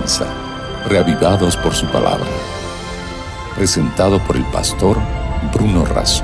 comienza, reavivados por su palabra. Presentado por el pastor Bruno Razo.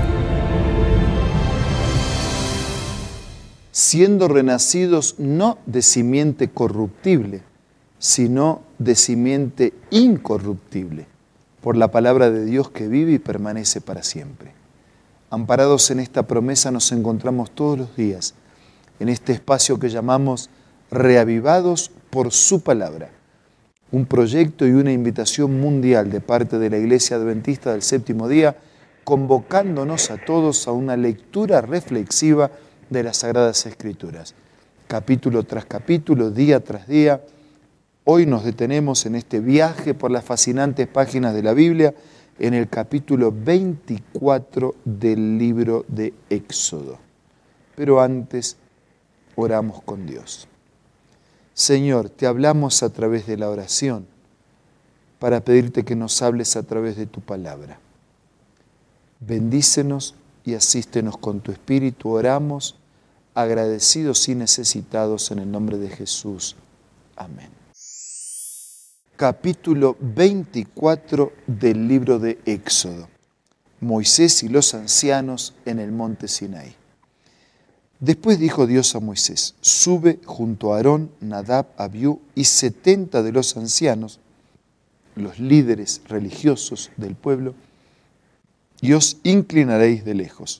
Siendo renacidos no de simiente corruptible, sino de simiente incorruptible, por la palabra de Dios que vive y permanece para siempre. Amparados en esta promesa nos encontramos todos los días, en este espacio que llamamos Reavivados por su palabra, un proyecto y una invitación mundial de parte de la Iglesia Adventista del Séptimo Día, convocándonos a todos a una lectura reflexiva de las Sagradas Escrituras, capítulo tras capítulo, día tras día. Hoy nos detenemos en este viaje por las fascinantes páginas de la Biblia, en el capítulo 24 del libro de Éxodo. Pero antes, oramos con Dios. Señor, te hablamos a través de la oración para pedirte que nos hables a través de tu palabra. Bendícenos y asístenos con tu Espíritu. Oramos agradecidos y necesitados en el nombre de Jesús. Amén. Capítulo 24 del libro de Éxodo. Moisés y los ancianos en el monte Sinaí. Después dijo Dios a Moisés: sube junto a Aarón, Nadab, Abiú y 70 de los ancianos, los líderes religiosos del pueblo, y os inclinaréis de lejos.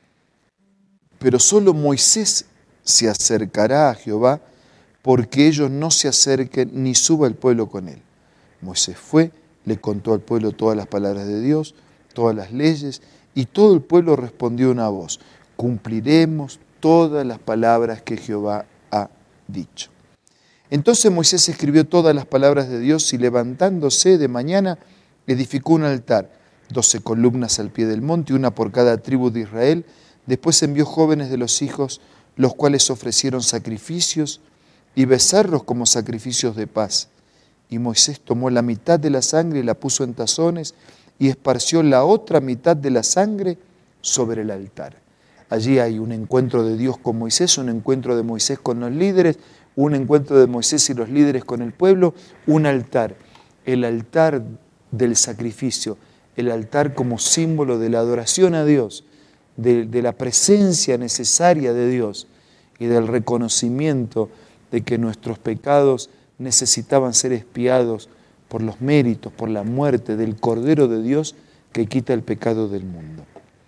Pero solo Moisés se acercará a Jehová, porque ellos no se acerquen ni suba el pueblo con él. Moisés fue, le contó al pueblo todas las palabras de Dios, todas las leyes, y todo el pueblo respondió una voz: cumpliremos todas las palabras que Jehová ha dicho. Entonces Moisés escribió todas las palabras de Dios y levantándose de mañana edificó un altar, 12 columnas al pie del monte, una por cada tribu de Israel. Después envió jóvenes de los hijos, los cuales ofrecieron sacrificios y becerros como sacrificios de paz. Y Moisés tomó la mitad de la sangre y la puso en tazones y esparció la otra mitad de la sangre sobre el altar. Allí hay un encuentro de Dios con Moisés, un encuentro de Moisés con los líderes, un encuentro de Moisés y los líderes con el pueblo, un altar, el altar del sacrificio, el altar como símbolo de la adoración a Dios, de la presencia necesaria de Dios y del reconocimiento de que nuestros pecados necesitaban ser expiados por los méritos, por la muerte del Cordero de Dios que quita el pecado del mundo.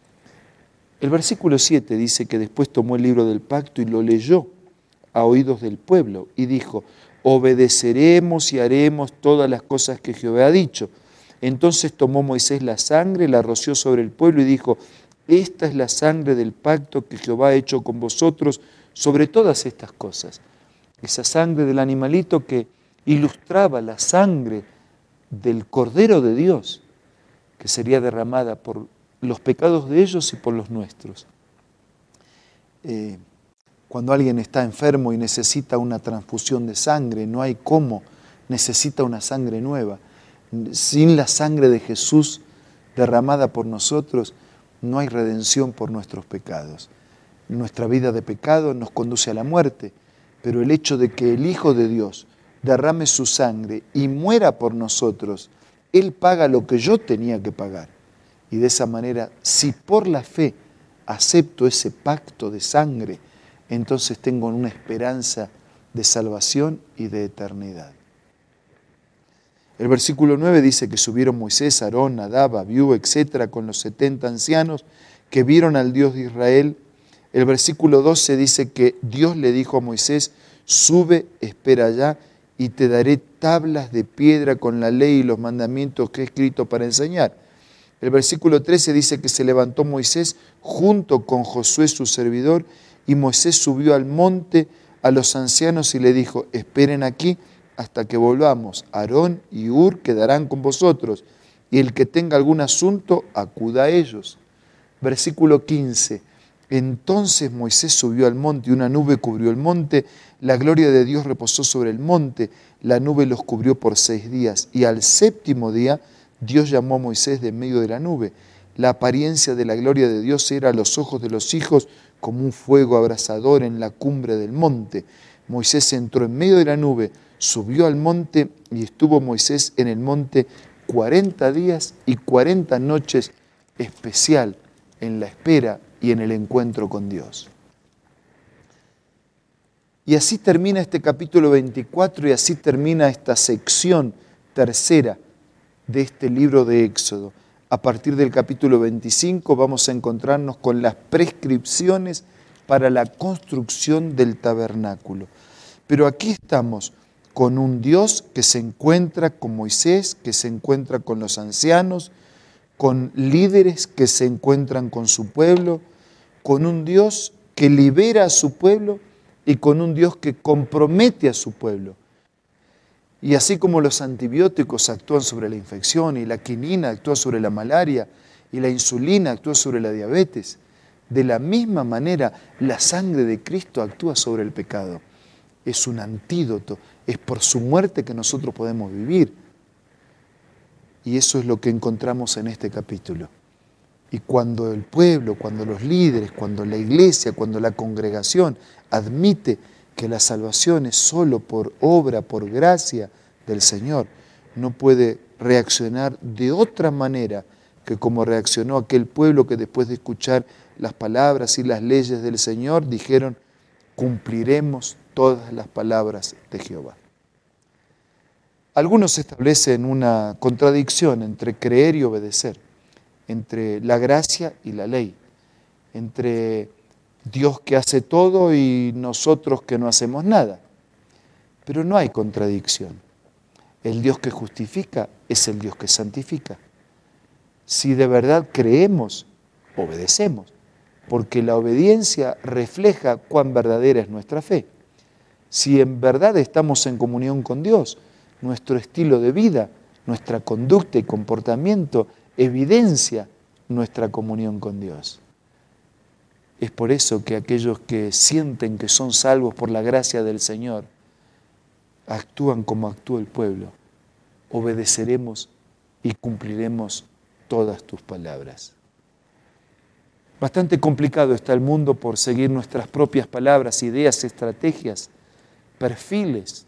El versículo 7 dice que después tomó el libro del pacto y lo leyó a oídos del pueblo y dijo: obedeceremos y haremos todas las cosas que Jehová ha dicho. Entonces tomó Moisés la sangre, la roció sobre el pueblo y dijo: esta es la sangre del pacto que Jehová ha hecho con vosotros sobre todas estas cosas. Esa sangre del animalito que ilustraba la sangre del Cordero de Dios, que sería derramada por los pecados de ellos y por los nuestros. Cuando alguien está enfermo y necesita una transfusión de sangre, no hay cómo, necesita una sangre nueva. Sin la sangre de Jesús derramada por nosotros, no hay redención por nuestros pecados. Nuestra vida de pecado nos conduce a la muerte, pero el hecho de que el Hijo de Dios derrame su sangre y muera por nosotros, Él paga lo que yo tenía que pagar. Y de esa manera, si por la fe acepto ese pacto de sangre, entonces tengo una esperanza de salvación y de eternidad. El versículo 9 dice que subieron Moisés, Aarón, Nadab, Abiú, etcétera, con los 70 ancianos que vieron al Dios de Israel. El versículo 12 dice que Dios le dijo a Moisés: sube, espera allá, y te daré tablas de piedra con la ley y los mandamientos que he escrito para enseñar. El versículo 13 dice que se levantó Moisés junto con Josué su servidor, y Moisés subió al monte a los ancianos y le dijo: esperen aquí hasta que volvamos. Aarón y Hur quedarán con vosotros, y el que tenga algún asunto, acuda a ellos. Versículo 15. Entonces Moisés subió al monte y una nube cubrió el monte, la gloria de Dios reposó sobre el monte, la nube los cubrió por 6 días, y al 7º día Dios llamó a Moisés de en medio de la nube. La apariencia de la gloria de Dios era a los ojos de los hijos como un fuego abrasador en la cumbre del monte. Moisés entró en medio de la nube, subió al monte y estuvo Moisés en el monte 40 días y 40 noches, especial en la espera y en el encuentro con Dios. Y así termina este capítulo 24 y así termina esta sección tercera de este libro de Éxodo. A partir del capítulo 25 vamos a encontrarnos con las prescripciones para la construcción del tabernáculo. Pero aquí estamos con un Dios que se encuentra con Moisés, que se encuentra con los ancianos, con líderes que se encuentran con su pueblo, con un Dios que libera a su pueblo y con un Dios que compromete a su pueblo. Y así como los antibióticos actúan sobre la infección y la quinina actúa sobre la malaria y la insulina actúa sobre la diabetes, de la misma manera la sangre de Cristo actúa sobre el pecado. Es un antídoto, es por su muerte que nosotros podemos vivir. Y eso es lo que encontramos en este capítulo. Y cuando el pueblo, cuando los líderes, cuando la iglesia, cuando la congregación admite que la salvación es solo por obra, por gracia del Señor, no puede reaccionar de otra manera que como reaccionó aquel pueblo que después de escuchar las palabras y las leyes del Señor dijeron: cumpliremos todas las palabras de Jehová. Algunos establecen una contradicción entre creer y obedecer, entre la gracia y la ley, entre Dios que hace todo y nosotros que no hacemos nada. Pero no hay contradicción. El Dios que justifica es el Dios que santifica. Si de verdad creemos, obedecemos, porque la obediencia refleja cuán verdadera es nuestra fe. Si en verdad estamos en comunión con Dios, nuestro estilo de vida, nuestra conducta y comportamiento evidencia nuestra comunión con Dios. Es por eso que aquellos que sienten que son salvos por la gracia del Señor actúan como actúa el pueblo. Obedeceremos y cumpliremos todas tus palabras. Bastante complicado está el mundo por seguir nuestras propias palabras, ideas, estrategias, perfiles,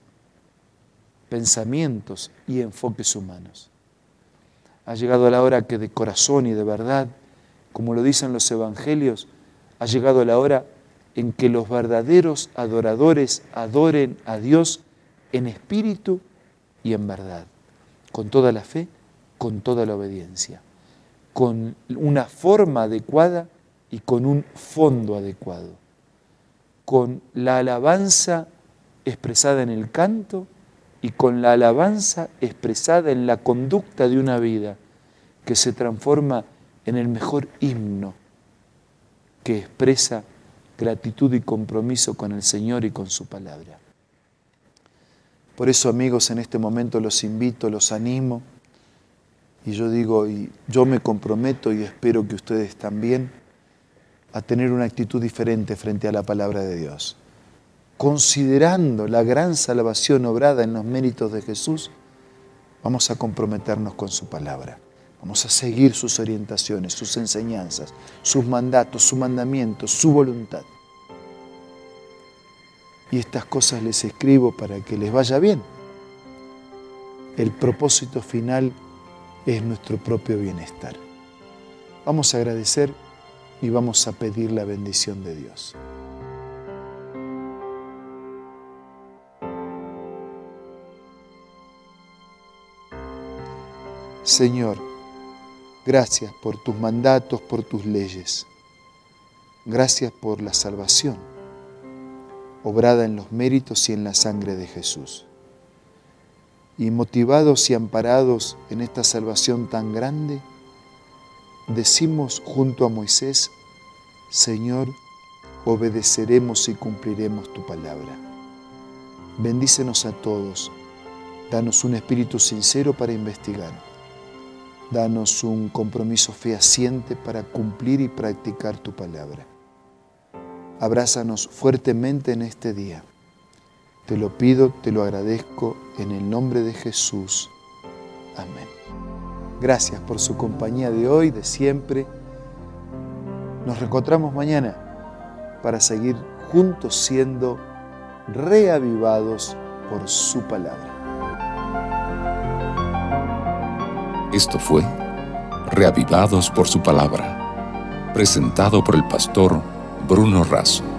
pensamientos y enfoques humanos. Ha llegado la hora que de corazón y de verdad, como lo dicen los evangelios, ha llegado la hora en que los verdaderos adoradores adoren a Dios en espíritu y en verdad, con toda la fe, con toda la obediencia, con una forma adecuada y con un fondo adecuado, con la alabanza expresada en el canto y con la alabanza expresada en la conducta de una vida que se transforma en el mejor himno que expresa gratitud y compromiso con el Señor y con su palabra. Por eso, amigos, en este momento los invito, los animo, y yo digo, y yo me comprometo y espero que ustedes también, a tener una actitud diferente frente a la palabra de Dios. Considerando la gran salvación obrada en los méritos de Jesús, vamos a comprometernos con su palabra. Vamos a seguir sus orientaciones, sus enseñanzas, sus mandatos, sus mandamientos, su voluntad. Y estas cosas les escribo para que les vaya bien. El propósito final es nuestro propio bienestar. Vamos a agradecer y vamos a pedir la bendición de Dios. Señor, gracias por tus mandatos, por tus leyes. Gracias por la salvación, obrada en los méritos y en la sangre de Jesús. Y motivados y amparados en esta salvación tan grande, decimos junto a Moisés: Señor, obedeceremos y cumpliremos tu palabra. Bendícenos a todos, danos un espíritu sincero para investigar. Danos un compromiso fehaciente para cumplir y practicar tu palabra. Abrázanos fuertemente en este día. Te lo pido, te lo agradezco en el nombre de Jesús. Amén. Gracias por su compañía de hoy, de siempre. Nos reencontramos mañana para seguir juntos siendo reavivados por su palabra. Esto fue Reavivados por su palabra, presentado por el pastor Bruno Razo.